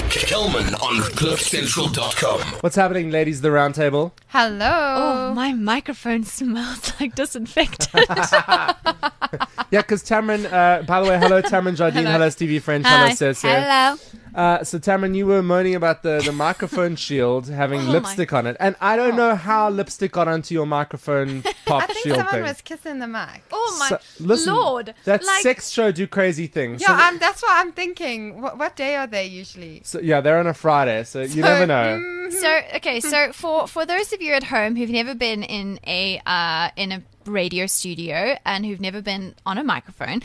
Kelman on CliffCentral.com. What's happening, ladies of the round table? Hello. Oh, my microphone smells like disinfectant. Yeah, because Tamron, by the way, hello Tamron Jardine, hello Stevie French, hello Cersei. Hello. So Tamron, you were moaning about the microphone shield having lipstick on it. And I don't know how lipstick got onto your microphone pop I think shield someone thing. was kissing the mic. Oh, my Listen, Lord. that Like- sex show do crazy things. Yeah, that's what I'm thinking. What day are they usually? So they're on a Friday, so you never know. So for those of you at home who've never been in a radio studio and who've never been on a microphone,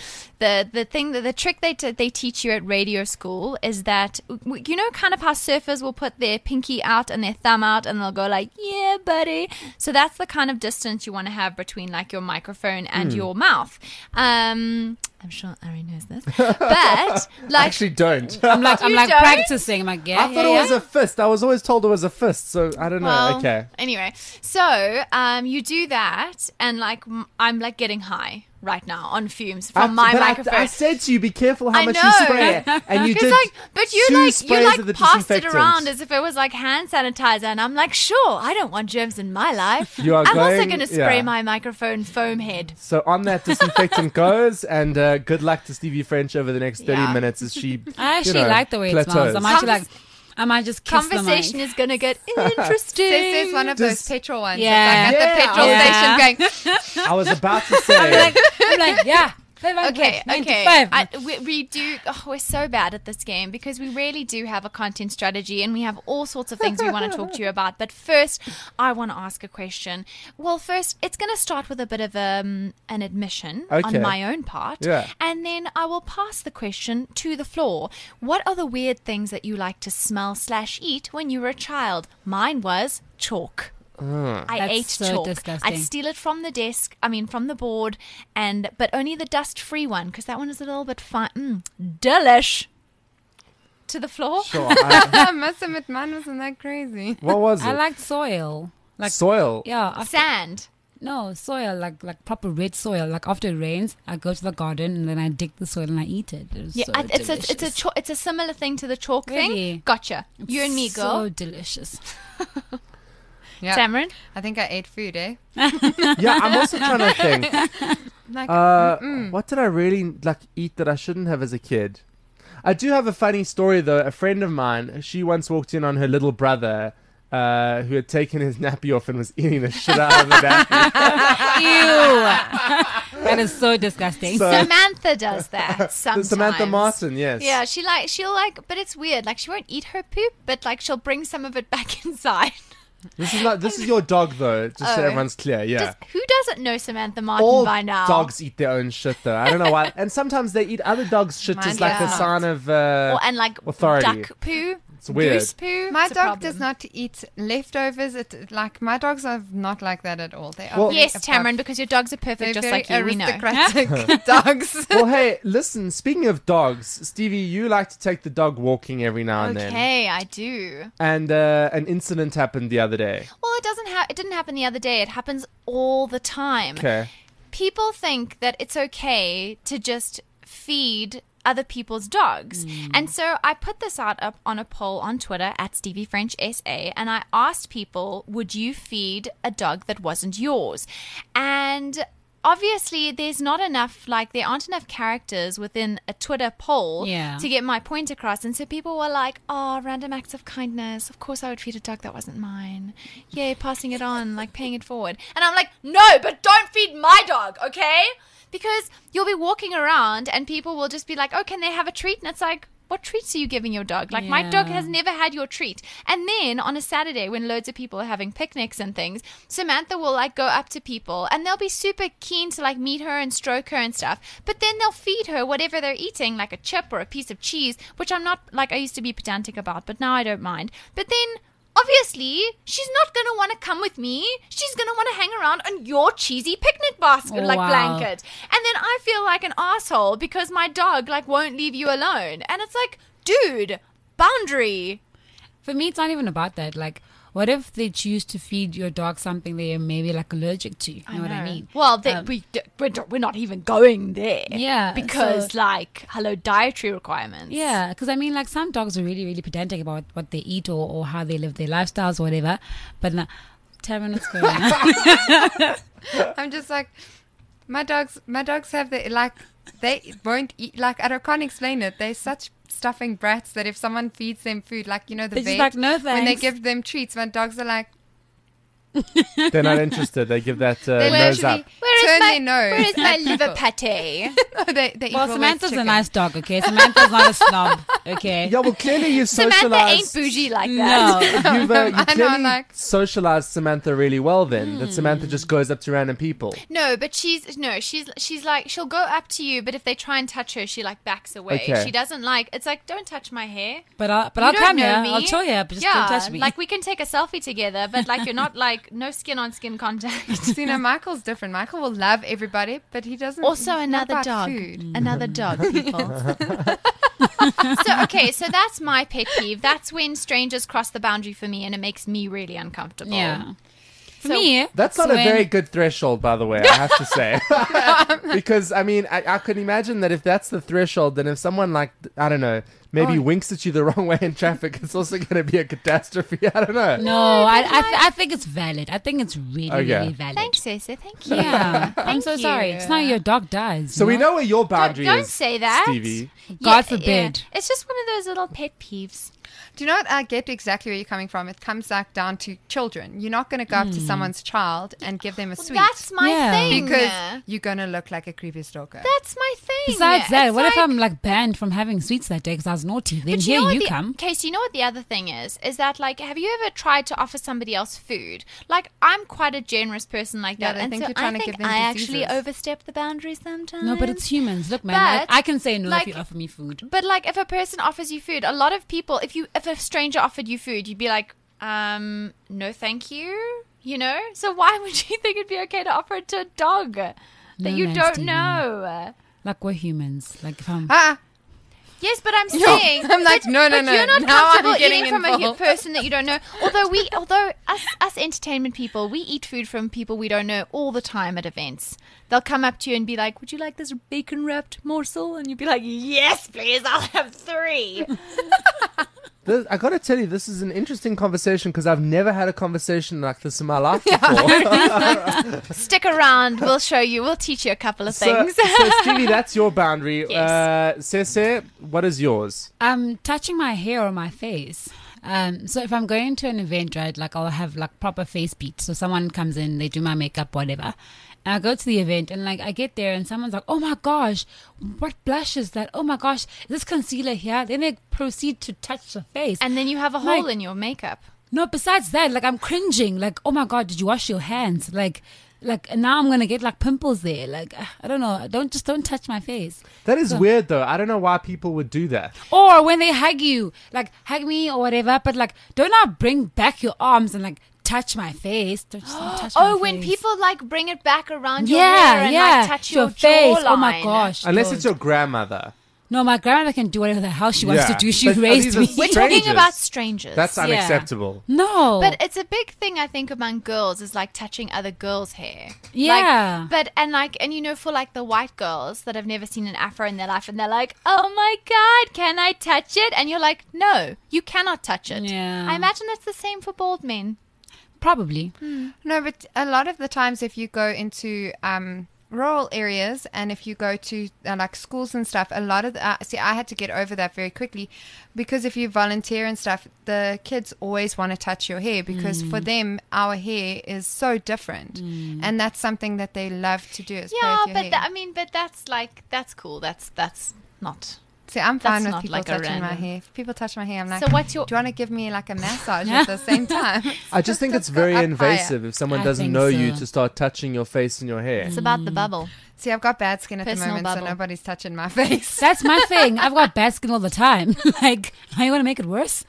the trick they teach you at radio school is that, you know, kind of how surfers will put their pinky out and their thumb out and they'll go like, yeah, buddy. So that's the kind of distance you want to have between like your microphone and your mouth. I'm sure Ari knows this, but like, Actually, don't. I'm like don't? practicing. I'm like, I thought it was a fist. I was always told it was a fist, so I don't know. Well, Okay. Anyway, so you do that, and like I'm like getting high right now on fumes from my microphone. I said to you, be careful how I much know. you spray, and you did. But you two sprays of the passed it disinfectant. around as if it was like hand sanitizer, and I'm like, sure, I don't want germs in my life. You are I'm also going- going to spray yeah. my microphone foam head. So on that disinfectant goes, and good luck to Stevie French over the next 30 Yeah. minutes as she. I actually like the way it smells. I'm actually like, I might just kiss Conversation the mic. is going to get interesting. This is one of those Just- petrol ones. Yeah. It's like at the petrol Yeah. station going, I was about to say. I'm like, yeah. Okay. 95. We do. Oh, we're so bad at this game because we really do have a content strategy and we have all sorts of things we want to talk to you about. But first, I want to ask a question. Well, first, it's going to start with a bit of an admission Okay. on my own part, Yeah. and then I will pass the question to the floor. What are the weird things that you like to smell/eat when you were a child? Mine was chalk. I That's ate so chalk. disgusting. I'd steal it from the desk. from the board, but only the dust-free one because that one is a little bit fine. Delish. To the floor. Sure. I must admit, mine wasn't that crazy. What was it? I like soil. Like soil. yeah, Sand. no soil, like proper red soil. Like after it rains, I go to the garden and then I dig the soil and I eat it. It was Yeah, so it's it's a similar thing to the chalk Really? thing. Gotcha. You and me, girl. So delicious. Yeah. Tamron. I think I ate food, eh? Yeah, I'm also trying to think. Like, What did I really eat that I shouldn't have as a kid? I do have a funny story though. A friend of mine, she once walked in on her little brother, who had taken his nappy off and was eating the shit out of the nappy. Ew. That is so disgusting. So- Samantha does that sometimes. Samantha Martin, yes. Yeah, she'll but it's weird. Like she won't eat her poop, but like she'll bring some of it back inside. This is your dog though, just so Oh. everyone's clear. Yeah. Who doesn't know Samantha Martin All by now? dogs eat their own shit though. I don't know why. And sometimes they eat other dogs' shit Mine as like a does sign of and like authority. duck poo. It's weird. Goose poo. my It's a dog problem. does not eat leftovers. My dogs are not like that at all. They are Well- very Yes, above- Tamron, because your dogs are perfect, they're just very like you. We know. aristocratic dogs. Well, hey, listen. Speaking of dogs, Stevie, you like to take the dog walking every now and then, Okay, I do. and an incident happened the other day. Well, it didn't happen the other day. It happens all the time. Okay. People think that it's okay to just feed other people's dogs. And so I put this out up on a poll on Twitter at Stevie French SA, and I asked people, would you feed a dog that wasn't yours? And obviously there aren't enough characters within a Twitter poll Yeah. to get my point across. And so people were like, oh, random acts of kindness. Of course I would feed a dog that wasn't mine. Yay, passing it on, like paying it forward. And I'm like, no, but don't feed my dog, okay? Because you'll be walking around and people will just be like, oh, can they have a treat? And it's like, what treats are you giving your dog? Like, my dog Yeah. has never had your treat. And then on a Saturday when loads of people are having picnics and things, Samantha will like go up to people and they'll be super keen to like meet her and stroke her and stuff. But then they'll feed her whatever they're eating, like a chip or a piece of cheese, which I'm not like, I used to be pedantic about, but now I don't mind. But then obviously, she's not going to want to come with me. She's going to want to hang around on your cheesy picnic basket, Oh, like wow. blanket. And then I feel like an asshole because my dog like won't leave you alone. And it's like, dude, boundary. For me, it's not even about that. Like, what if they choose to feed your dog something they're maybe like allergic to? You know what I mean? Well, we're not even going there. Yeah, Because, so- hello, dietary requirements. Yeah, because I mean, like some dogs are really, really pedantic about what they eat or how they live their lifestyles or whatever. But now, Taryn, what's going on? I'm just like, my dogs have they won't eat, I can't explain it. They're such stuffing brats that if someone feeds them food, the They're vet, just like, no when they thanks. give them treats, my dogs are like, They're not interested. They give that they nose up. turn their nose. Where is my at liver people. pate? they eat Well, all Samantha's those a nice dog, okay? Samantha's not a snob, okay? Yeah, well, clearly you Samantha ain't socialized. bougie like that. No. You I know, clearly like- socialized Samantha really well. Then that Samantha just goes up to random people. No, but she's like, she'll go up to you, but if they try and touch her, she like backs away. Okay. She doesn't it's like, don't touch my hair. But I'll You don't come know here. me. I'll chill here, but just yeah, don't touch me. like we can take a selfie together, but like you're not like no skin on skin contact. See, now Michael's different. Michael will love everybody, but he doesn't. Also he's not another about dog. Food. Another dog, people. So that's my pet peeve. That's when strangers cross the boundary for me, and it makes me really uncomfortable. yeah. For So- me, That's not so a when- very good threshold, by the way, I have to say. Because, I mean, I could imagine that if that's the threshold, then if someone, I don't know, maybe winks at you the wrong way in traffic, it's also going to be a catastrophe. I don't know. No, I think it's valid. I think it's really, Okay. really valid. Thanks, Cece. Thank you. Yeah, I'm Thank so you. sorry. It's not your dog dies. So we know where your boundary Don't is, say that. Stevie. God forbid. It's just one of those little pet peeves. Do you know what? I get exactly where you're coming from. It comes back down to children. You're not going to go up to someone's child and give them a sweet. That's my Yeah. thing. because you're going to look like a creepy stalker. That's my thing. Besides that, It's what if like- I'm like banned from having sweets that day because I was naughty? Then But here know what you the- come. Casey, you know what the other thing is? Is that like, have you ever tried to offer somebody else food? Like, I'm quite a generous person like Yeah, that. they and think so you're trying I to think give them I actually diseases. overstep the boundaries sometimes. No, but it's humans. Look, man, But, I can say no like- if you offer me food. But like, if a person offers you food, a lot of people, if a stranger offered you food, you'd be like, no, thank you. You know. So why would you think it'd be okay to offer it to a dog that No, you man, don't Stevie. know? Like we're humans. Like if I'm Yes, but I'm saying, I'm like, but- no, but no. You're not Now I'm comfortable getting eating from a involved. person that you don't know. Although us entertainment people, we eat food from people we don't know all the time at events. They'll come up to you and be like, "Would you like this bacon wrapped morsel?" And you'd be like, "Yes, please. I'll have 3." I got to tell you, this is an interesting conversation because I've never had a conversation like this in my life before. Stick around. We'll show you. We'll teach you a couple of things. So, Stevie, that's your boundary. Yes. Cece, what is yours? touching my hair or my face. So if I'm going to an event, right, like I'll have like proper face beat. So someone comes in, they do my makeup, whatever. And I go to the event and like I get there and someone's like, "Oh my gosh, what blush is that? Oh my gosh, is this concealer here?" Then they proceed to touch the face. And then you have a Like- hole in your makeup. No, besides that, like I'm cringing. Like, oh my god, did you wash your hands? Like now I'm gonna get like pimples there. Like I don't know. Don't touch my face. That is weird, though. I don't know why people would do that. Or when they hug you, like hug me or whatever. But like, don't now bring back your arms and like touch my face. Don't touch my Oh, when face. people like bring it back around your hair and like touch your face. jawline. Oh my gosh. Unless don't. it's your grandmother. No, my grandmother can do whatever the hell she wants Yeah. to do. She But raised these are me. We're Strangers. talking about strangers. That's unacceptable. No. But it's a big thing, I think, among girls is like touching other girls' hair. Yeah. And you know, for like the white girls that have never seen an afro in their life, and they're like, "Oh my god, can I touch it?" And you're like, "No, you cannot touch it." Yeah. I imagine that's the same for bald men. Probably. No, but a lot of the times if you go into rural areas and if you go to like schools and stuff, a lot of see, I had to get over that very quickly because if you volunteer and stuff, the kids always want to touch your hair because for them our hair is so different, and that's something that they love to do. Is play Yeah, with your but hair. but that's cool. That's not. See, I'm fine that's with not people like a touching my random- hair. If people touch my hair, I'm like, So what's your- do you want to give me like a massage at the same time? I just think it's Let's go very up invasive if someone I doesn't think know you so. to start touching your face and your hair. It's about the bubble. See, I've got bad skin at the Personal moment, bubble. so nobody's touching my face. That's my thing. I've got bad skin all the time. Like, how you want to make it worse?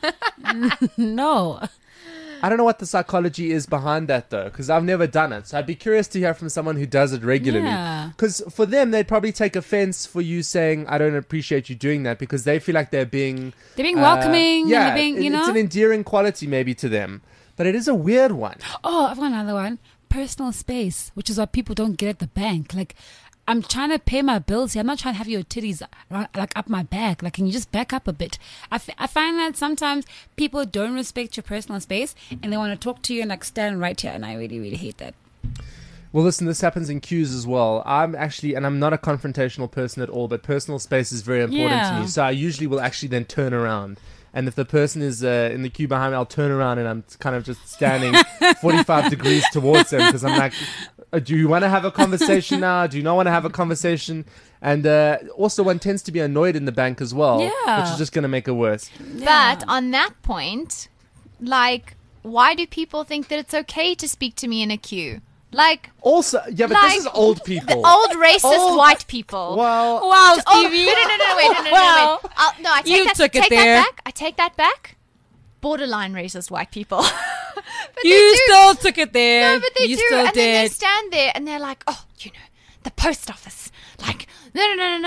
No. I don't know what the psychology is behind that though, because I've never done it. So I'd be curious to hear from someone who does it regularly. Yeah. Because for them, they'd probably take offense for you saying, "I don't appreciate you doing that," because they feel like they're being They're being welcoming. Yeah, And they're being, you it's know. an endearing quality maybe to them. But it is a weird one. Oh, I've got another one. Personal space, which is what people don't get at the bank. Like, I'm trying to pay my bills here. I'm not trying to have your titties like up my back. Like, can you just back up a bit? I find that sometimes people don't respect your personal space and they want to talk to you and like stand right here. And I really, really hate that. Well, listen, this happens in queues as well. I'm not a confrontational person at all, but personal space is very important to me. So I usually will actually then turn around. And if the person is in the queue behind me, I'll turn around and I'm kind of just standing 45 degrees towards them because I'm like, do you want to have a conversation now? Do you not want to have a conversation? And also one tends to be annoyed in the bank as well, which is just going to make it worse. But on that point, like, why do people think that it's okay to speak to me in a queue? Like, also, yeah, but this is old people. The old racist white people. Well, wow, Oh, Stevie. wait. Wow. No, I You take took it that there. back. I take that back. Borderline racist white people. But they You do. still took it there. No, but they you do. Still And then they did. stand there and they're like, oh, the post office. Like, no.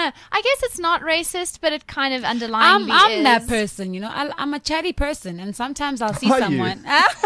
I guess it's not racist, but it kind of underlyingly I'm is. that person, you know. I'm a chatty person, and sometimes I'll see Are you? someone.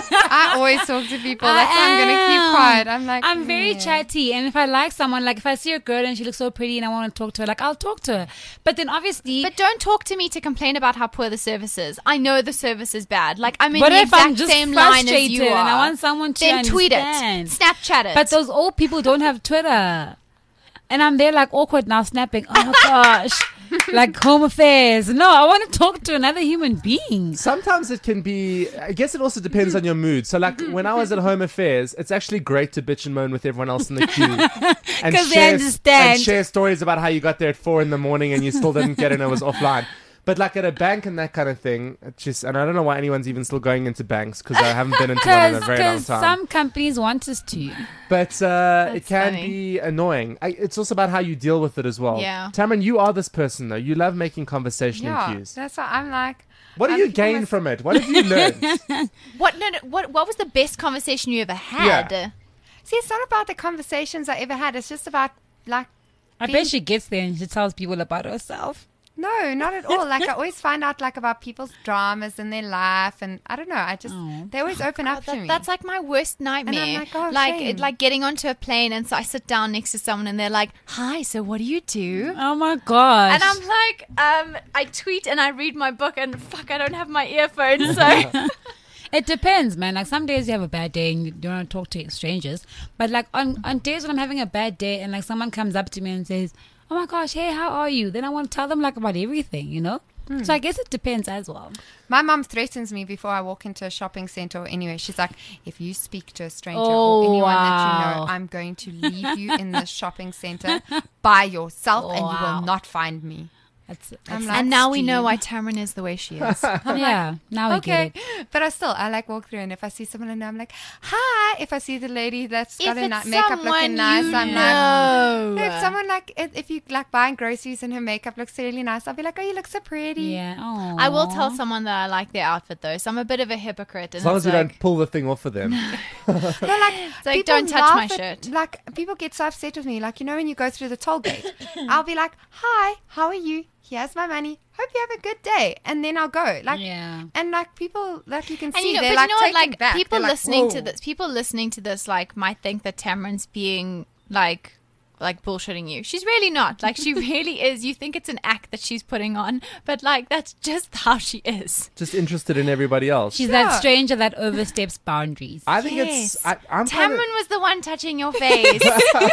I always talk to people. That's why I'm going to keep quiet. I'm like, I'm very chatty, and if I like someone, like if I see a girl and she looks so pretty and I want to talk to her, like I'll talk to her. But then obviously, But don't talk to me to complain about how poor the service is. I know the service is bad. Like, I'm in but the if I'm exact just same line as frustrated you are. and I want someone to then tweet understand. it, Snapchat it. But those old people don't have Twitter. And I'm there like awkward now snapping. Oh my gosh. Like home affairs. No, I want to talk to another human being. sometimes it can be, I guess it also depends on your mood. So like when I was at Home Affairs, it's actually great to bitch and moan with everyone else in the queue. And 'Cause they understand. And share stories about how you got there at 4 a.m. and you still didn't get in, it was offline. But like at a bank and that kind of thing, it's just, and I don't know why anyone's even still going into banks because I haven't been into one in a very long Because time. some companies want us to. But it can funny. be annoying. It's also about how you deal with it as well. Yeah. Tamron, you are this person though. You love making conversation in yeah, queues. that's why I'm like, What do you gain from it? What have you learned? what? No. What was the best conversation you ever had? Yeah. see, it's not about the conversations I ever had. It's just about like, I bet she gets there and she tells people about herself. no, not at all. Like I always find out like about people's dramas and their life, and I don't know. I just they always open up to me. That's like my worst nightmare. And I'm like, oh, shame. like getting onto a plane and so I sit down next to someone and they're like, "Hi, so what do you do?" Oh my gosh. And I'm like, I tweet and I read my book and fuck, I don't have my earphones, so It depends, man. Like some days you have a bad day and you don't want to talk to strangers. But like on days when I'm having a bad day and like someone comes up to me and says, "Oh my gosh, hey, how are you?" Then I want to tell them like about everything, you know? So I guess it depends as well. My mum threatens me before I walk into a shopping center or anywhere. She's like, if you speak to a stranger Oh, or anyone that you wow. know, I'm going to leave you in the shopping center by yourself and you Wow. will not find me. That's I'm like, and now we know Steve. why Tamron is the way she is. yeah, now I Okay, get it. but I like walk through, and if I see someone I know, I'm like, hi. If I see the lady that's got her it's makeup someone looking nice, you I'm know. like, if someone like, if you like buying groceries and her makeup looks really nice, I'll be like, oh, you look so pretty. Yeah. Oh. I will tell someone that I like their outfit though, so I'm a bit of a hypocrite. And As long it's as you like, don't pull the thing off of them. No, like, like, people don't touch my laugh at- shirt. Like, people get so upset with me. Like, you know, when you go through the toll gate, I'll be like, hi, how are you? Here's my money. Hope you have a good day. And then I'll go. Like, Yeah. and like people, like you can And see, you know, they're but like you know what? taken Like back. people They're like, listening to "Whoa." this, people listening to this, like might think that Tamron's being like bullshitting you. She's really not. Like she really is. You think it's an act that she's putting on, but like that's just how she is. Just interested in everybody else. She's Yeah. that stranger that oversteps boundaries. I think Yes. it's. I'm kind Tamron was the one touching your face.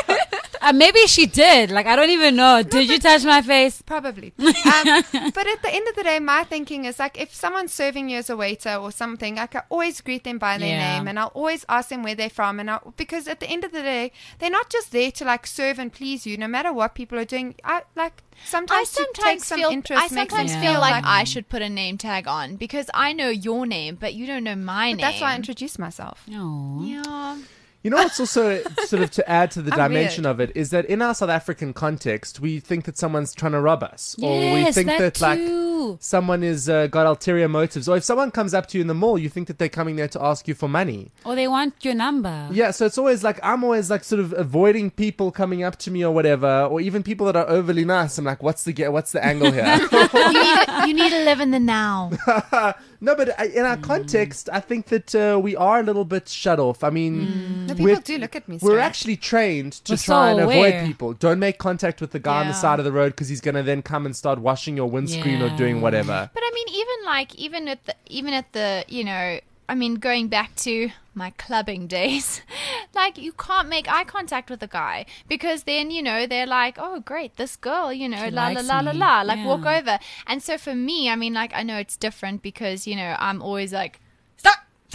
Maybe she did. Like I don't even know. Did you touch my face? Probably. But at the end of the day, my thinking is like, if someone's serving you as a waiter or something, like, I always greet them by their Yeah. name, and I'll always ask them where they're from. And because at the end of the day, they're not just there to like serve and please you, no matter what people are doing. I like sometimes to take some interest. I makes them sometimes feel feel like like I should put a name tag on because I know your name, but you don't know my name. that's why I introduced myself. No. Yeah. You know what's also sort of to add to the I'm dimension weird. of it is that in our South African context, we think that someone's trying to rob us, or we Yes, think that like too. someone is got ulterior motives, or if someone comes up to you in the mall, you think that they're coming there to ask you for money. Or they want your number. Yeah, so it's always like I'm always like sort of avoiding people coming up to me or whatever, or even people that are overly nice. I'm like, what's the angle here? You need to live in the now. No, but in our context, I think that we are a little bit shut off. I mean, No, we're- people do look at me we're strange. actually trained to We're try so and avoid aware. people. Don't make contact with the guy on the Yeah. side of the road because he's going to then come and start washing your windscreen or Yeah. doing whatever. But I mean, even at the you know, I mean, going back to my clubbing days, like you can't make eye contact with a guy because then you know they're like, oh great, this girl, you know, She la la likes la la me. la, like Yeah. walk over. And so for me, I mean, like I know it's different because you know I'm always like, stop,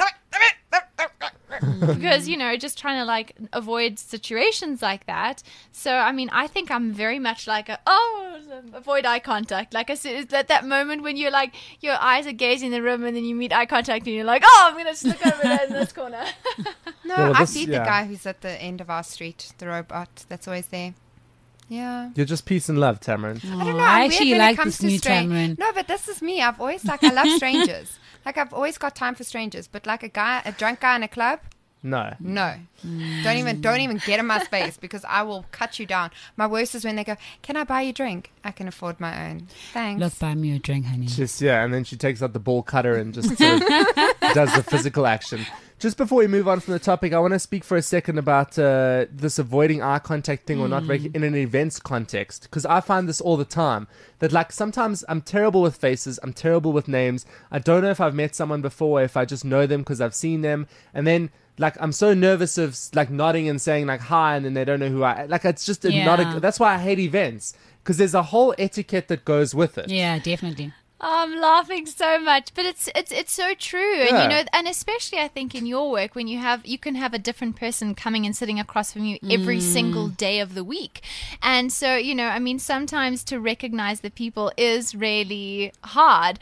because you know just trying to like avoid situations like that. So I mean I think I'm very much like avoid eye contact, like I said, that moment when you're like your eyes are gazing the room and then you meet eye contact and you're like, oh, I'm gonna just look over there in this corner. No, Yeah, well, I this- see yeah. the guy who's at the end of our street, the robot that's always there. Yeah. You're just peace and love, Tamarin. I don't know. I I'm weird actually when like it comes this to new strange. Tamarin. No, but this is me. I've always I love strangers. Like I've always got time for strangers. But like a drunk guy in a club, No. no. Don't even get in my space because I will cut you down. My worst is when they go, "Can I buy you a drink? I can afford my own. Thanks." Look, buy me a drink, honey. Just, yeah, and then she takes out the ball cutter and just sort of does the physical action. Just before we move on from the topic, I want to speak for a second about this avoiding eye contact thing or not in an events context, because I find this all the time, that like sometimes I'm terrible with faces, I'm terrible with names, I don't know if I've met someone before, if I just know them because I've seen them, and then like I'm so nervous of like nodding and saying like hi, and then they don't know who I like. It's just Yeah. that's why I hate events, because there's a whole etiquette that goes with it. Yeah, definitely. I'm laughing so much, but it's so true, and Yeah. you know, and especially I think in your work when you can have a different person coming and sitting across from you every single day of the week, and so you know, I mean, sometimes to recognize the people is really hard,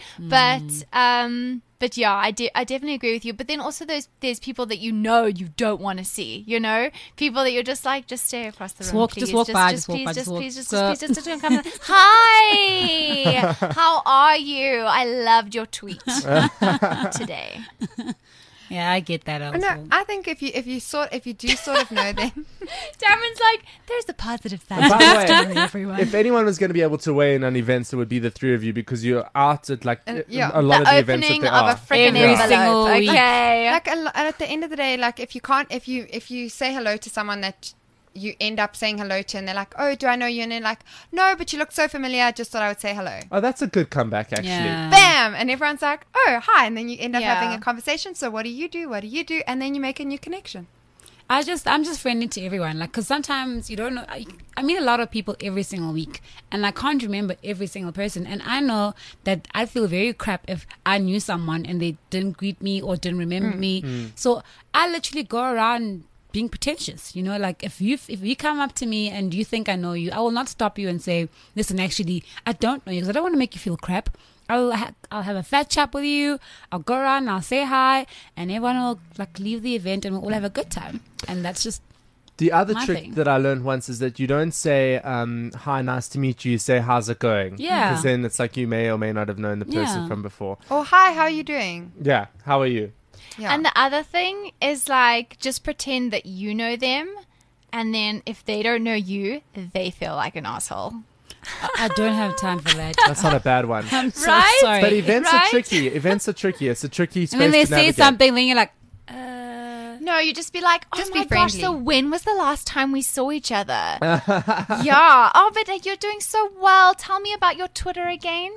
but yeah, I definitely agree with you. But then also there's people that you know you don't want to see, you know, people that you're just like, just stay across the room, walk- please. just walk by, just just walk please, by, just just walk. please, just So- please, just come. Hi, how are you? I loved your tweet today. Yeah, I get that also. No, I think if you do sort of know them, Darren's like, there's a positive side. By the way, Sorry, everyone. if anyone was going to be able to weigh in on events, it would be the three of you, because you're out at like And, yeah, a lot the of the events that opening there of are. a freaking Every Yeah. single envelope. week. Okay. like at the end of the day, like if you say hello to someone that you end up saying hello to, and they're like, "Oh, do I know you?" And they're like, "No, but you look so familiar. I just thought I would say hello." Oh, that's a good comeback, actually. Yeah. Bam! And everyone's like, "Oh, hi!" And then you end up Yeah. having a conversation. So what do you do? What do you do? And then you make a new connection. I'm just friendly to everyone. Like, because sometimes you don't know. I meet a lot of people every single week, and I can't remember every single person. And I know that I feel very crap if I knew someone and they didn't greet me or didn't remember me. So I literally go around being pretentious, you know, like if you come up to me and you think I know you, I will not stop you and say, listen, actually I don't know you, because I don't want to make you feel crap. I'll have a fat chat with you, I'll go around, I'll say hi, and everyone will like leave the event and we'll all have a good time. And that's just The other My trick thing. that I learned once is that you don't say, hi, nice to meet you. You say, how's it going? Yeah. Because then it's like you may or may not have known the person Yeah. from before. Or hi, how are you doing? Yeah. How are you? Yeah. And the other thing is like just pretend that you know them, and then if they don't know you, they feel like an asshole. I don't have time for that. That's not a bad one. I'm so Right? sorry. But events are Right? tricky. Events are tricky. It's a tricky space and then they to say navigate. something, then you're like, No, you just be like, oh Just my be gosh, friendly. so when was the last time we saw each other? Yeah. Oh, but you're doing so well. Tell me about your Twitter again.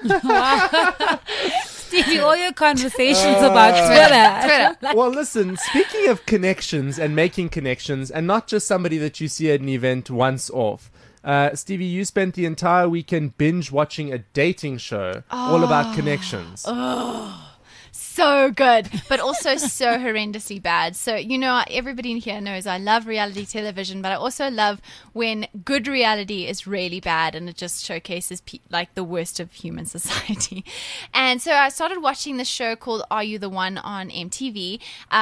Stevie, all your conversations about Twitter. Twitter. Well, listen, speaking of connections and making connections, and not just somebody that you see at an event once off, Stevie, you spent the entire weekend binge watching a dating show all about connections. so good, but also so horrendously bad. So, everybody in here knows I love reality television, but I also love when good reality is really bad and it just showcases like the worst of human society. And so I started watching this show called Are You the One on MTV.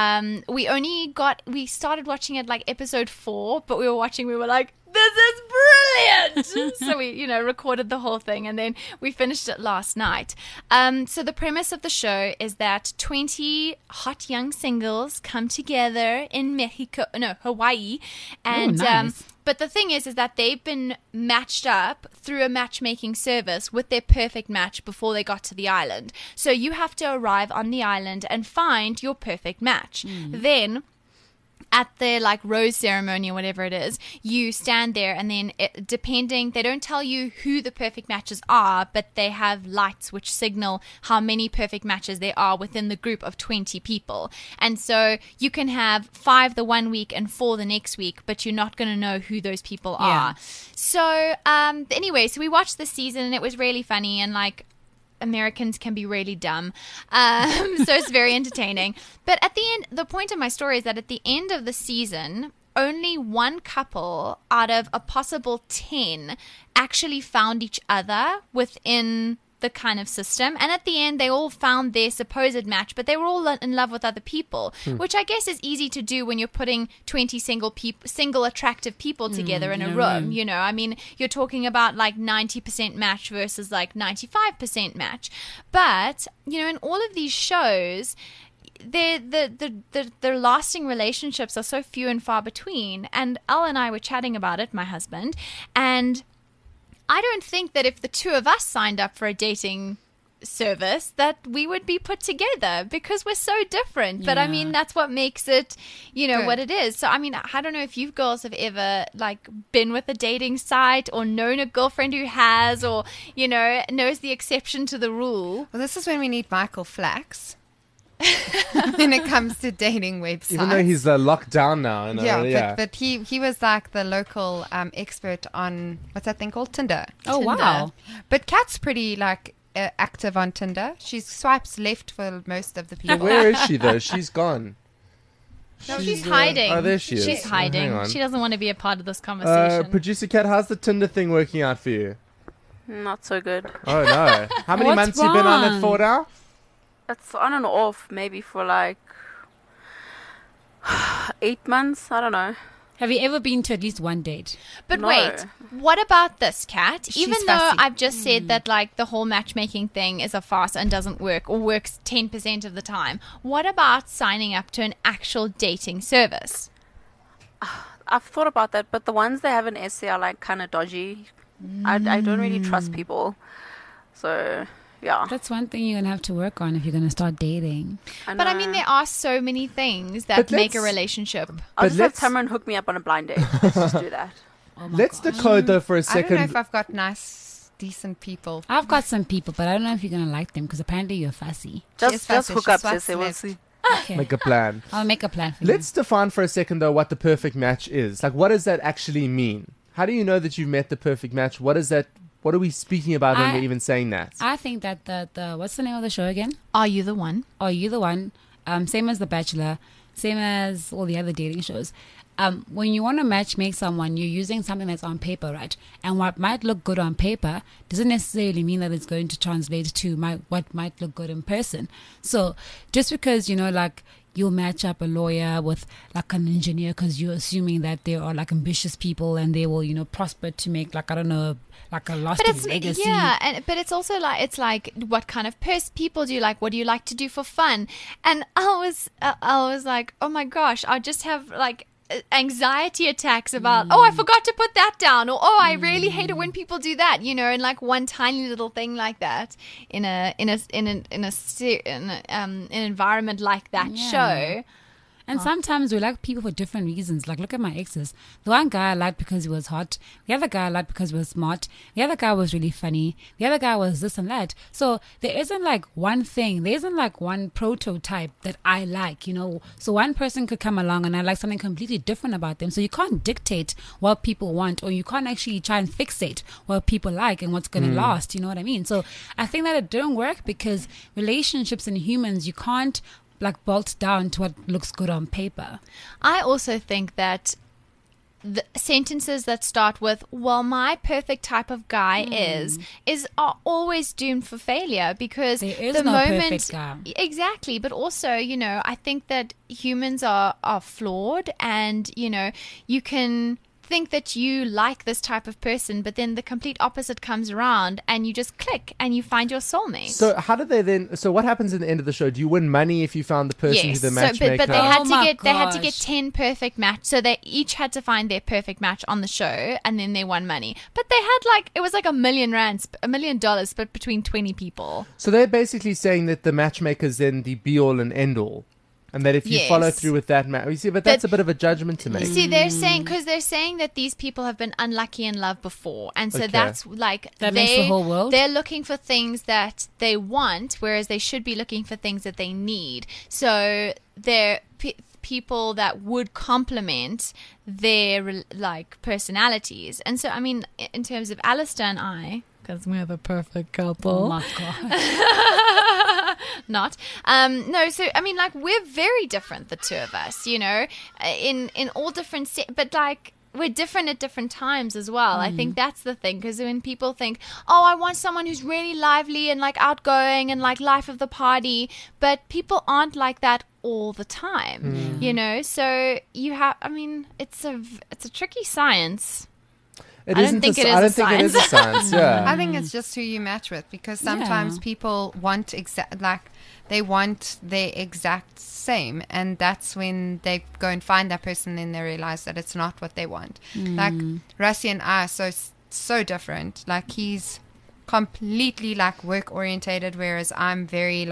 We started watching it like episode 4, but we were like, this is brilliant. So we, recorded the whole thing and then we finished it last night. So the premise of the show is that 20 hot young singles come together in Hawaii. And, nice. but the thing is that they've been matched up through a matchmaking service with their perfect match before they got to the island. So you have to arrive on the island and find your perfect match. Then at the like rose ceremony or whatever it is, you stand there and then they don't tell you who the perfect matches are, but they have lights which signal how many perfect matches there are within the group of 20 people. And so you can have 5 the one week and 4 the next week, but you're not going to know who those people are. So anyway, so we watched this season and it was really funny, and like Americans can be really dumb. So it's very entertaining. But at the end, the point of my story is that at the end of the season, only one couple out of a possible 10 actually found each other within the kind of system. And at the end, they all found their supposed match, but they were all in love with other people, which I guess is easy to do when you're putting 20 single attractive people together in a room. I mean, you're talking about like 90% match versus like 95% match. But, in all of these shows, the lasting relationships are so few and far between. And Elle and I were chatting about it, my husband, and I don't think that if the two of us signed up for a dating service that we would be put together, because we're so different. But I mean, that's what makes it, what it is. So I mean, I don't know if you girls have ever like been with a dating site or known a girlfriend who has, or knows the exception to the rule. Well, this is when we need Michael Flax. When it comes to dating websites, Even though he's locked down now. But he was like the local expert on what's that thing called, Tinder. Oh, wow. But Kat's pretty like active on Tinder. She swipes left for most of the people. Where is she though? She's gone. No, she's hiding. Oh, there she is. She's hiding. Hang on. She doesn't want to be a part of this conversation. Producer Kat, how's the Tinder thing working out for you? Not so good. Oh no! How many What's months you been on it for now? It's on and off, maybe for like 8 months. I don't know. Have you ever been to at least one date? But No. wait, what about this, Kat? She's Even though fussy. I've just said that like the whole matchmaking thing is a farce and doesn't work, or works 10% of the time, what about signing up to an actual dating service? I've thought about that, but the ones they have in SA are like kind of dodgy. I don't really trust people. So, yeah. That's one thing you're going to have to work on if you're going to start dating. But I mean, there are so many things that But make a let's- relationship. I'll but just have let's- Cameron hook me up on a blind date. Let's just do that. Oh my Let's God. decode though for a I don't know second. if I've got nice, decent people. I've got some people, but I don't know if you're going to like them because apparently you're fussy. Just fussy, hook she up, swipes Sissy. We'll left. see. Okay. Make a plan. I'll make a plan for Let's define for a second though what the perfect match is. Like, what does that actually mean? How do you know that you've met the perfect match? What is that? What are we speaking about when I- we're even saying that? you. I think that the what's the name of the show again? Are you the one? Are You the One? Same as The Bachelor, same as all the other dating shows. When you want to matchmake someone, you're using something that's on paper, right? And what might look good on paper doesn't necessarily mean that it's going to translate to what might look good in person. So just because, like, you'll match up a lawyer with like an engineer because you're assuming that they are like ambitious people and they will, prosper to make like, I don't know, like a But lasting it's legacy. but it's also like what kind of people do you like? What do you like to do for fun? And I was like, oh my gosh, I just have like anxiety attacks about I forgot to put that down, or I really hate it when people do that, and like one tiny little thing like that in an environment like that Yeah. show. And sometimes we like people for different reasons. Like, look at my exes. The one guy I liked because he was hot. The other guy I liked because he was smart. The other guy was really funny. The other guy was this and that. So there isn't like one thing. There isn't like one prototype that I like, you know. So one person could come along and I like something completely different about them. So you can't dictate what people want, or you can't actually try and fixate what people like and what's going to last. You know what I mean? So I think that it don't work because relationships and humans, you can't like bolt down to what looks good on paper. I also think that the sentences that start with "well, my perfect type of guy are always doomed for failure, because There is the no moment perfect guy. exactly. But also, you know, I think that humans are flawed, and you know, you can think that you like this type of person, but then the complete opposite comes around and you just click and you find your soulmate. So how do they then? So what happens at the end of the show? Do you win money if you found the person who's the matchmaker? But they had Oh to my get they had to get gosh. 10 perfect match. So they each had to find their perfect match on the show, and then they won money. But they had it was like $1 million split between 20 people. So they're basically saying that the matchmaker's then the be all and end all, and that if you follow Yes. through with that match, you see, but that's a bit of a judgment to make. You see, they're saying that these people have been unlucky in love before, and so Okay. that's like That makes the whole world? They're looking for things that they want, whereas they should be looking for things that they need. So they're people that would complement their personalities, and so I mean, in terms of Alistair and I, because we're the perfect couple. Oh my God. Not no, so I mean, we're very different, the two of us, you know, in all different but we're different at different times as well. I think that's the thing, because when people think, oh, I want someone who's really lively and outgoing and life of the party, but people aren't like that all the time, you know. So you have, I mean, it's a tricky science. It I don't isn't think it is I don't a think it is a science. Yeah. I think it's just who you match with, because sometimes Yeah. people want they want their exact same, and that's when they go and find that person, then they realize that it's not what they want. Like Rassi and I are so different. Like, he's completely work orientated, whereas I'm very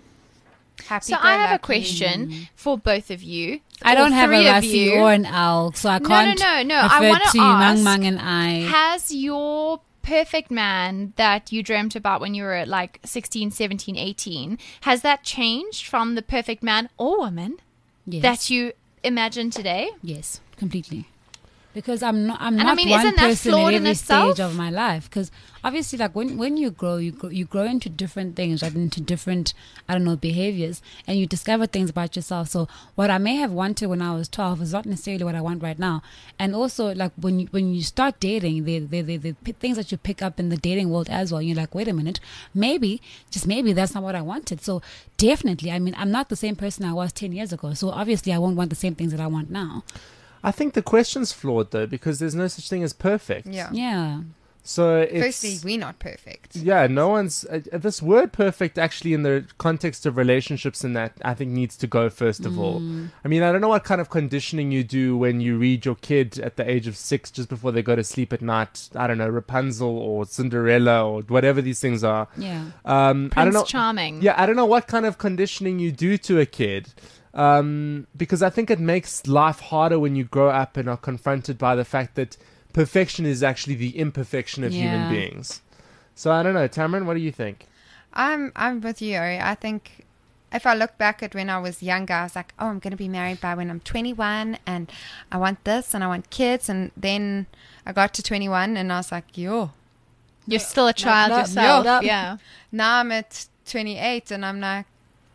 happy. So I have a question for both of you. I don't have a three of Rassi you. or an Al, so I No, can't no. I refer wanna to ask, Mang Mang and I. Has your perfect man that you dreamt about when you were 16, 17, 18, has that changed from the perfect man or woman Yes. that you imagine today? Yes, completely. Because I'm not I one mean, isn't that person flawed at in every itself? stage of my life. Because obviously, when you grow into different things, into different, I don't know, behaviors, and you discover things about yourself. So what I may have wanted when I was 12 is not necessarily what I want right now. And also, when you start dating, the things that you pick up in the dating world as well, you're like, wait a minute, maybe, just maybe that's not what I wanted. So definitely, I mean, I'm not the same person I was 10 years ago. So obviously, I won't want the same things that I want now. I think the question's flawed though, because there's no such thing as perfect. Yeah. Yeah. So it's, Firstly, we're not perfect. yeah, no one's this word perfect actually in the context of relationships and that I think needs to go first of all. I mean, I don't know what kind of conditioning you do when you read your kid at the age of 6 just before they go to sleep at night. I don't know, Rapunzel or Cinderella or whatever these things are. Yeah. I don't Prince know. Charming. Yeah, I don't know what kind of conditioning you do to a kid. Because I think it makes life harder when you grow up and are confronted by the fact that perfection is actually the imperfection of human Yeah. beings. So I don't know, Tamron, what do you think? I'm with you, Ori. I think if I look back at when I was younger, I was like, oh, I'm going to be married by when I'm 21, and I want this, and I want kids. And then I got to 21, and I was like, yo. You're still a child no, yourself. no. Yeah. Now I'm at 28, and I'm like,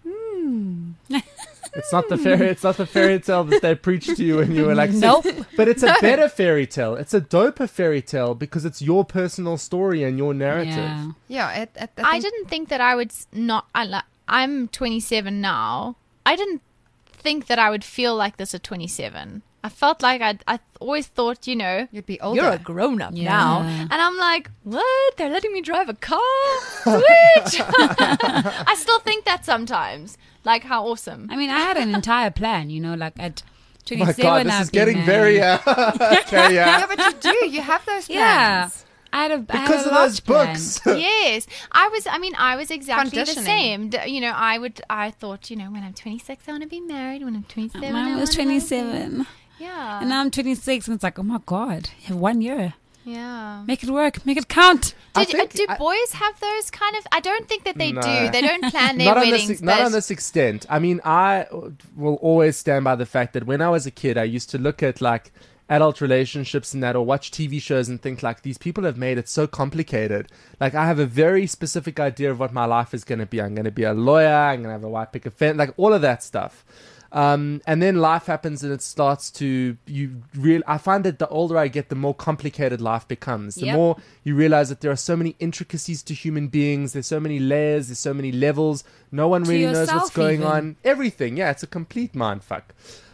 It's not the fairy tale that they preached to you when you were like 6. Nope. But it's a better fairy tale. It's a doper fairy tale because it's your personal story and your narrative. Yeah. yeah. I think- didn't think that I would I'm 27 now. I didn't think that I would feel like this at 27. I felt like I always thought, you know, You'd be older. you're a grown up Yeah. now. And I'm like, what? They're letting me drive a car? Sweet. I still think that sometimes. Like, how awesome. I mean, I had an entire plan, you know, like at Oh 27. my God, this I've is been getting married. very... okay, Yeah, yeah. but you do. You have those plans. Yeah. Because of those books. Yes, I was exactly the Conditioning. same. You know, I thought, you know, when I'm 26, I want to be married. When I'm 27, Mine was 27. Yeah. And now I'm 26, and it's like, oh my God, you have 1 year. Yeah. Make it work. Make it count. Do boys have those kind of? I don't think that they No. do. They don't plan their not weddings. not but on this extent. I mean, I will always stand by the fact that when I was a kid, I used to look at like adult relationships and that, or watch TV shows and think like, these people have made it so complicated. Like, I have a very specific idea of what my life is going to be. I'm going to be a lawyer. I'm going to have a white picket fence, like all of that stuff. And then life happens and it starts to, I find that the older I get, the more complicated life becomes. The Yep. more you realize that there are so many intricacies to human beings. There's so many layers. There's so many levels. No one really knows what's yourself going even. on. Everything. Yeah, it's a complete mindfuck.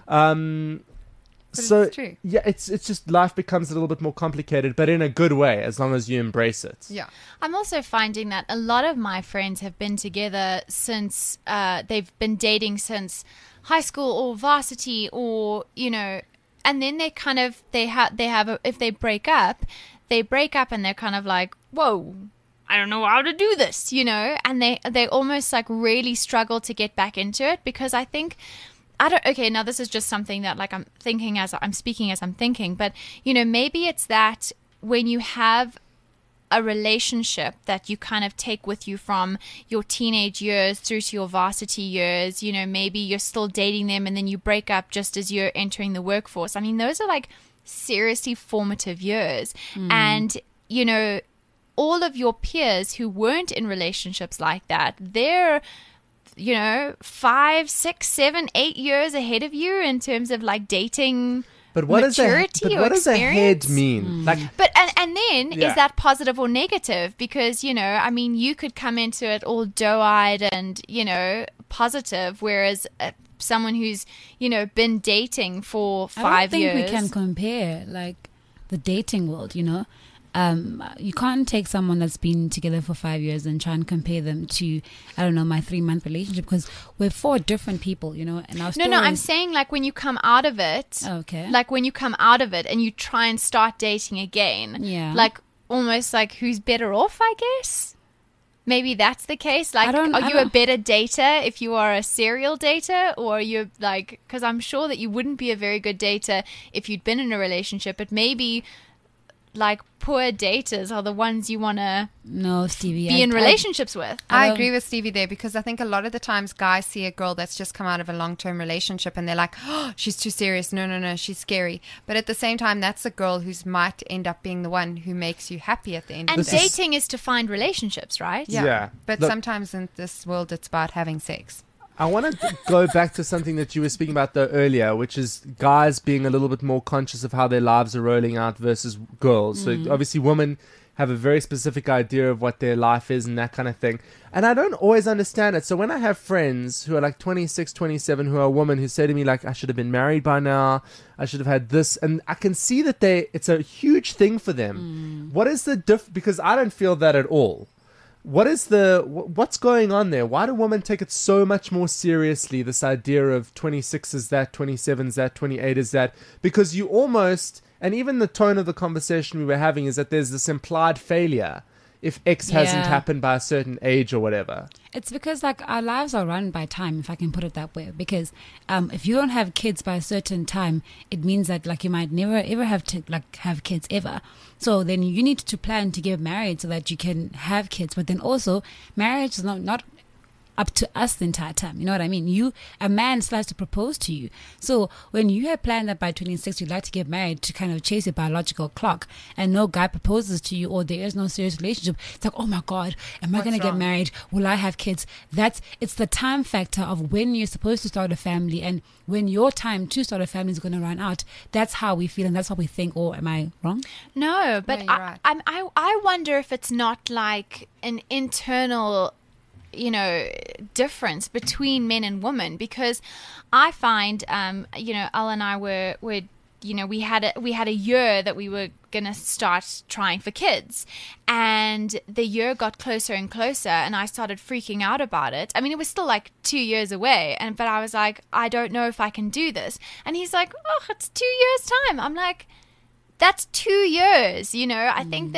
But So it's true. yeah, it's just life becomes a little bit more complicated, but in a good way, as long as you embrace it. Yeah. I'm also finding that a lot of my friends have been together since they've been dating since high school or varsity, or you know, and then they kind of if they break up and they're kind of like, whoa, I don't know how to do this, you know, and they almost like really struggle to get back into it, because I think okay, now this is just something that like I'm thinking as I'm speaking as I'm thinking, but you know, maybe it's that when you have a relationship that you kind of take with you from your teenage years through to your varsity years, you know, maybe you're still dating them and then you break up just as you're entering the workforce. I mean, those are like seriously formative years. And, you know, all of your peers who weren't in relationships like that, they're, you know, 5, 6, 7, 8 years ahead of you in terms of like dating. But what does maturity or what does experience? ahead mean? Like, But and then Yeah. is that positive or negative? Because, you know, I mean, you could come into it all doe-eyed and, you know, positive, whereas someone who's, you know, been dating for 5 years. I don't think we can compare like the dating world, you know. You can't take someone that's been together for 5 years and try and compare them to, I don't know, my 3-month relationship, because we're 4 different people, you know. And our No, I'm stories- saying like when you come out of it, Okay. like when you come out of it and you try and start dating again, Yeah. like almost like who's better off, I guess. Maybe that's the case. Like, I are you a don't- better dater if you are a serial dater, or you're like? Because I'm sure that you wouldn't be a very good dater if you'd been in a relationship. But maybe, like, poor daters are the ones you want to No, Stevie. be in relationships with. I don't- agree with Stevie there, because I think a lot of the times guys see a girl that's just come out of a long-term relationship and they're like, oh, she's too serious. No, she's scary. But at the same time, that's a girl who might end up being the one who makes you happy at the end And of the day. dating is to find relationships, right? Yeah. But Look- sometimes in this world, it's about having sex. I want to go back to something that you were speaking about though earlier, which is guys being a little bit more conscious of how their lives are rolling out versus girls. So obviously women have a very specific idea of what their life is and that kind of thing. And I don't always understand it. So when I have friends who are like 26, 27, who are women who say to me like, I should have been married by now, I should have had this, and I can see that it's a huge thing for them. What is the because I don't feel that at all. What's going on there? Why do women take it so much more seriously, this idea of 26 is that, 27 is that, 28 is that? Because you almost, and even the tone of the conversation we were having is that there's this implied failure if X hasn't Yeah. happened by a certain age or whatever. It's because like our lives are run by time, if I can put it that way. Because if you don't have kids by a certain time, it means that like you might never ever have to like have kids ever. So then you need to plan to get married so that you can have kids. But then also marriage is not up to us the entire time. You know what I mean? A man starts to propose to you. So when you have planned that by 26 you'd like to get married to kind of chase your biological clock, and no guy proposes to you, or there is no serious relationship, it's like, oh my God, am I going to get wrong? married? Will I have kids? It's the time factor of when you're supposed to start a family and when your time to start a family is going to run out. That's how we feel and that's how we think. Or am I wrong? No, but you're right. I wonder if it's not like an internal, you know, difference between men and women, because I find, you know, Al and I were, you know, we had a year that we were gonna start trying for kids, and the year got closer and closer, and I started freaking out about it. I mean, it was still like 2 years away, but I was like, I don't know if I can do this. And he's like, oh, it's 2 years time. I'm like, that's 2 years, you know. I think that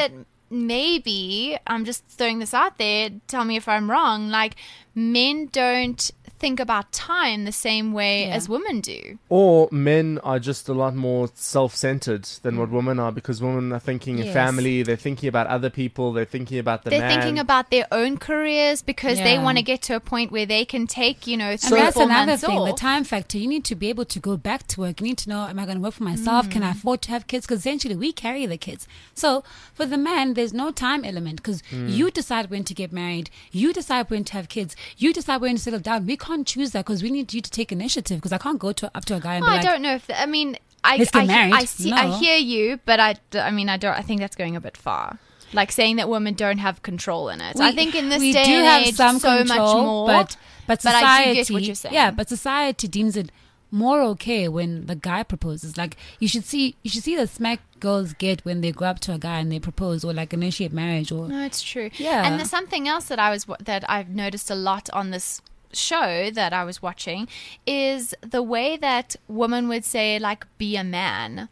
maybe, I'm just throwing this out there, tell me if I'm wrong, like men don't think about time the same way as women do. Or men are just a lot more self-centered than what women are, because women are thinking of family, they're thinking about other people, they're thinking about they're thinking about their own careers because they want to get to a point where they can take, 3 or 4 And that's another months thing, off. the time factor. You need to be able to go back to work. You need to know, am I going to work for myself? Can I afford to have kids? Because essentially we carry the kids. So for the man, there's no time element, because you decide when to get married. You decide when to have kids. You decide when to settle down. We can't choose that because we need you to take initiative, because I can't go up to a guy and be I like, don't know if let's get married. I hear you, but I think that's going a bit far. Like saying that women don't have control in it. I think in this we day do and have age, some so control, much more. but society, I do get what you're saying. yeah, but society deems it more okay when the guy proposes. Like you should see the smack girls get when they go up to a guy and they propose or like initiate marriage or. No, it's true. Yeah. And there's something else that I've noticed a lot on this show that I was watching is the way that women would say, like, be a man.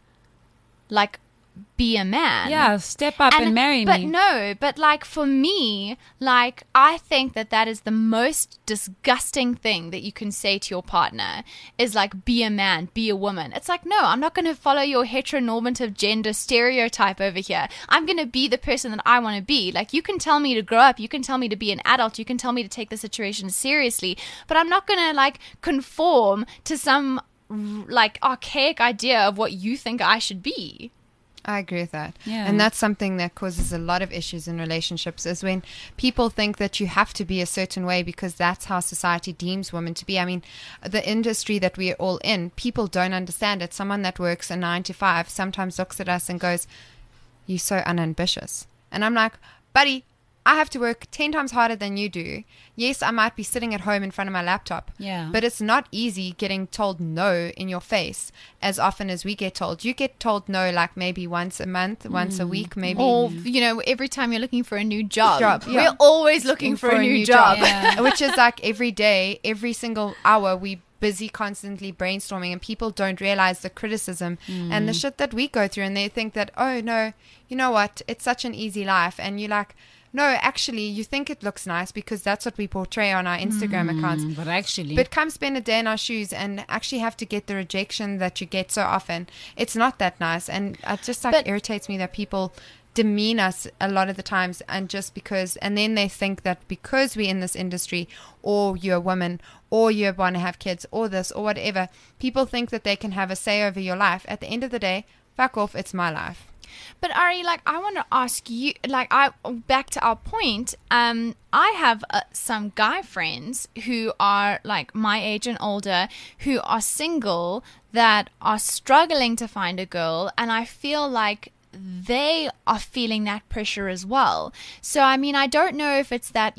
Like, be a man. Yeah, step up and marry but me. But no, but like for me, like I think that is the most disgusting thing that you can say to your partner is like, be a man, be a woman. It's like, no, I'm not going to follow your heteronormative gender stereotype over here. I'm going to be the person that I want to be. Like, you can tell me to grow up, you can tell me to be an adult, you can tell me to take the situation seriously, but I'm not going to like conform to some like archaic idea of what you think I should be. I agree with that. Yeah. And that's something that causes a lot of issues in relationships, is when people think that you have to be a certain way because that's how society deems women to be. I mean, the industry that we're all in, people don't understand it. Someone that works a 9 to 5 sometimes looks at us and goes, "You're so unambitious." And I'm like, buddy, I have to work 10 times harder than you do. Yes, I might be sitting at home in front of my laptop. Yeah. But it's not easy getting told no in your face as often as we get told. You get told no like maybe once a month, once a week, maybe. Or, every time you're looking for a new job. Yeah. We're always looking for a new job. Yeah. Which is like every day, every single hour, we busy constantly brainstorming, and people don't realize the criticism and the shit that we go through, and they think that, oh no, you know what, it's such an easy life. And you're like, no, actually, you think it looks nice because that's what we portray on our Instagram accounts. But come spend a day in our shoes and actually have to get the rejection that you get so often. It's not that nice. And it just irritates me that people demean us a lot of the times, and then they think that because we're in this industry, or you're a woman, or you want to have kids, or this, or whatever, people think that they can have a say over your life. At the end of the day, fuck off, it's my life. But Ari, like, I want to ask you, like, back to our point. I have some guy friends who are like my age and older, who are single, that are struggling to find a girl, and I feel like they are feeling that pressure as well. So I mean, I don't know if it's that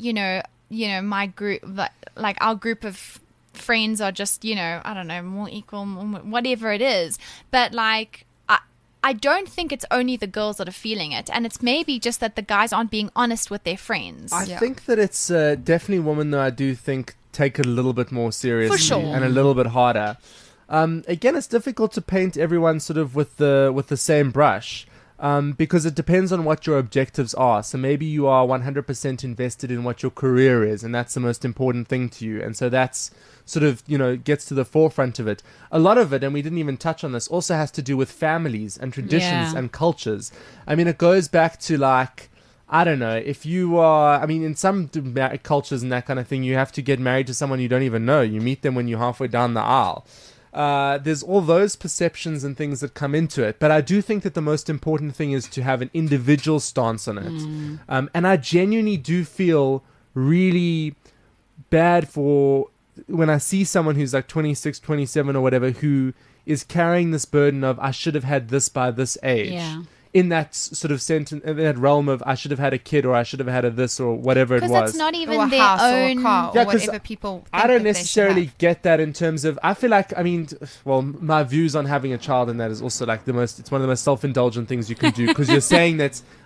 my group, like our group of friends are just I don't know, more equal, whatever it is, but like. I don't think it's only the girls that are feeling it, and it's maybe just that the guys aren't being honest with their friends. I think that it's definitely women that I do think take it a little bit more seriously, For sure. and a little bit harder. Again, it's difficult to paint everyone sort of with the same brush. Because it depends on what your objectives are. So maybe you are 100% invested in what your career is, and that's the most important thing to you. And so that's sort of, gets to the forefront of it. A lot of it, and we didn't even touch on this, also has to do with families and traditions and cultures. I mean, it goes back to like, I don't know, if you are, I mean, in some cultures and that kind of thing, you have to get married to someone you don't even know. You meet them when you're halfway down the aisle. There's all those perceptions and things that come into it, but I do think that the most important thing is to have an individual stance on it. And I genuinely do feel really bad for when I see someone who's like 26, 27 or whatever, who is carrying this burden of, I should have had this by this age. Yeah. In that sort of sentence, in that realm of, I should have had a kid, or I should have had a this, or whatever it was. Because that's not even Or a their house own. or a car, Yeah, or 'cause whatever people think I don't that they should necessarily have. get that in terms of, I feel like, I mean, well, my views on having a child and that is also like it's one of the most self-indulgent things you can do, because you're saying that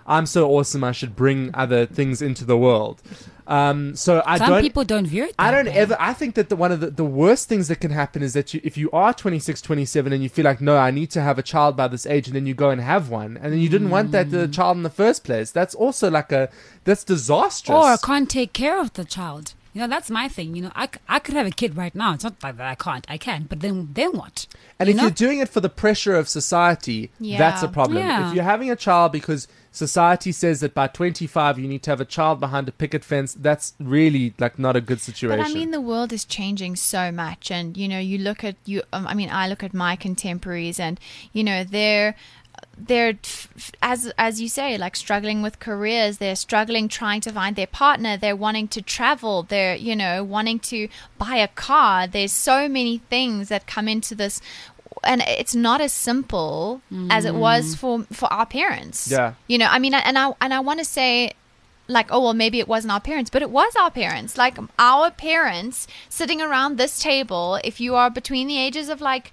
I'm so awesome, I should bring other things into the world. So Some people don't view it I that don't way. ever. I think that one of the worst things that can happen is that if you are 26, 27 and you feel like, no, I need to have a child by this age, and then you go and have one, and then you didn't want that child in the first place. That's also that's disastrous. Or can't take care of the child. You know, that's my thing. You know, I could have a kid right now. It's not like that I can't. I can. But then what? And if you're doing it for the pressure of society, Yeah. that's a problem. Yeah. If you're having a child because society says that by 25 you need to have a child behind a picket fence, that's really not a good situation. But I mean, the world is changing so much, and you know, you look at I look at my contemporaries, and you know, they're as you say, like struggling with careers. They're struggling trying to find their partner. They're wanting to travel. They're wanting to buy a car. There's so many things that come into this. And it's not as simple as it was for our parents. Yeah. You know, I mean, and I want to say, like, oh, well, maybe it wasn't our parents, but it was our parents. Like, our parents sitting around this table, if you are between the ages of like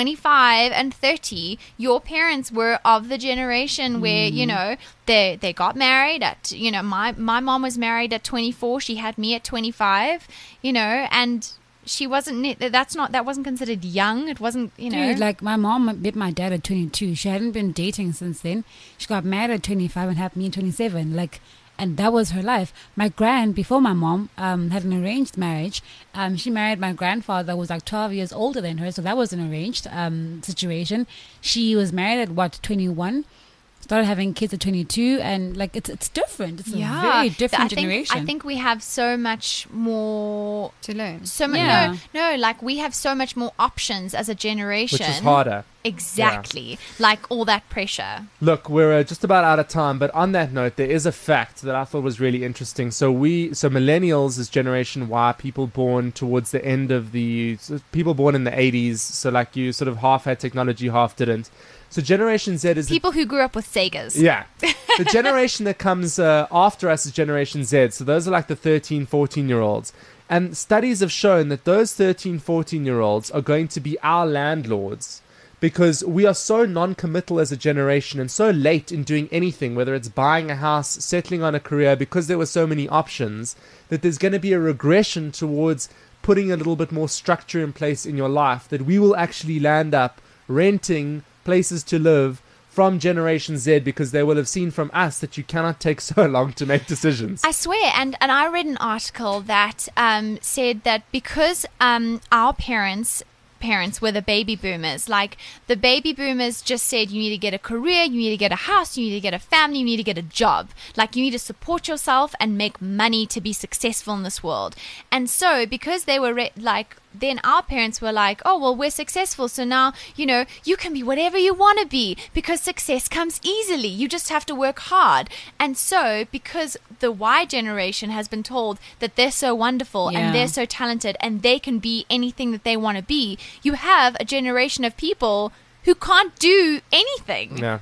25 and 30, your parents were of the generation where, you know, they got married at, you know, my mom was married at 24. She had me at 25, you know, and she wasn't, that wasn't considered young. It wasn't, you know. Dude, like my mom met my dad at 22. She hadn't been dating since then. She got married at 25 and had me at 27. And that was her life. My before my mom, had an arranged marriage. She married my grandfather, who was like 12 years older than her. So that was an arranged situation. She was married at 21. Started having kids at 22, and like it's different. It's a very different generation. I think we have so much more to learn. So much, Yeah. no, like we have so much more options as a generation, which is harder. Exactly, like all that pressure. Look, we're just about out of time, but on that note, there is a fact that I thought was really interesting. So millennials is Generation Y, people born towards the end of people born in the 80s. So like you sort of half had technology, half didn't. So Generation Z is People who grew up with Segas. Yeah. The generation that comes after us is Generation Z. So those are like the 13, 14-year-olds. And studies have shown that those 13, 14-year-olds are going to be our landlords because we are so non-committal as a generation and so late in doing anything, whether it's buying a house, settling on a career, because there were so many options, that there's going to be a regression towards putting a little bit more structure in place in your life, that we will actually land up renting places to live from Generation Z because they will have seen from us that you cannot take so long to make decisions. I swear, and I read an article that said that because our parents were the baby boomers. Like, the baby boomers just said you need to get a career, you need to get a house, you need to get a family, you need to get a job. Like, you need to support yourself and make money to be successful in this world. And so because they were then our parents were like, oh, well, we're successful, so now, you know, you can be whatever you want to be because success comes easily. You just have to work hard. And so because the Y generation has been told that they're so wonderful and they're so talented and they can be anything that they want to be, you have a generation of people who can't do anything. Yeah.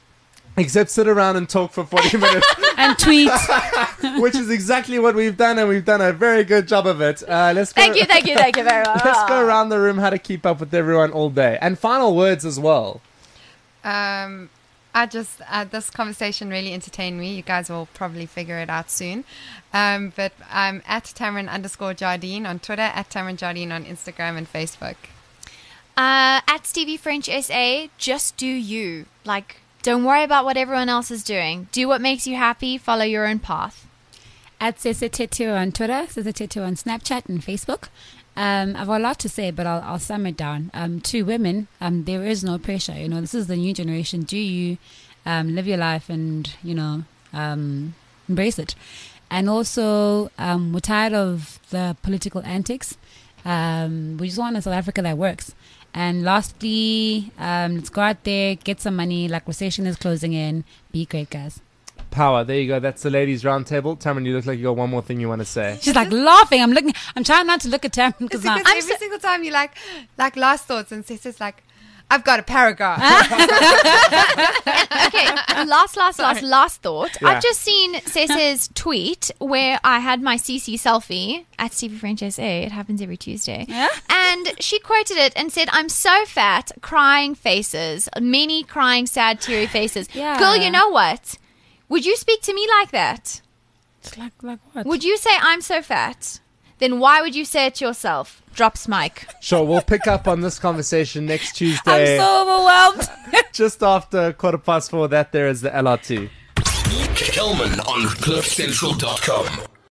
Except sit around and talk for 40 minutes. And tweet. Which is exactly what we've done, and we've done a very good job of it. Let's go. Thank you very much. Let's go around the room how to keep up with everyone all day. And final words as well. This conversation really entertained me. You guys will probably figure it out soon. But I'm at Tamron_Jardine on Twitter, at Tamron Jardine on Instagram and Facebook. At Stevie French SA, just do you. Like, don't worry about what everyone else is doing. Do what makes you happy. Follow your own path. At Sesetetu on Twitter, Sesetetu on Snapchat and Facebook. I've got a lot to say, but I'll sum it down. To women, there is no pressure. You know, this is the new generation. Do you live your life and, you know, embrace it? And also, we're tired of the political antics. We just want a South Africa that works. And lastly, let's go out there, get some money, like recession is closing in. Be great, guys. Power. There you go. That's the ladies' round table. Tamron, you look like you got one more thing you want to say. She's like laughing. I'm trying not to look at Tamron because Because every single time you like last thoughts, and Sis like, I've got a paragraph. Okay, last thought. Yeah. I've just seen Cece's tweet where I had my CC selfie at Stevie French SA. It happens every Tuesday. Yeah? And she quoted it and said, I'm so fat, crying faces, many crying, sad, teary faces. Yeah. Girl, you know what? Would you speak to me like that? It's like what? Would you say I'm so fat? Then why would you say it to yourself? Drops mic. Sure, we'll pick up on this conversation next Tuesday. I'm so overwhelmed. Just after 4:15. That there is the LRT. Kelman on CliffCentral.com.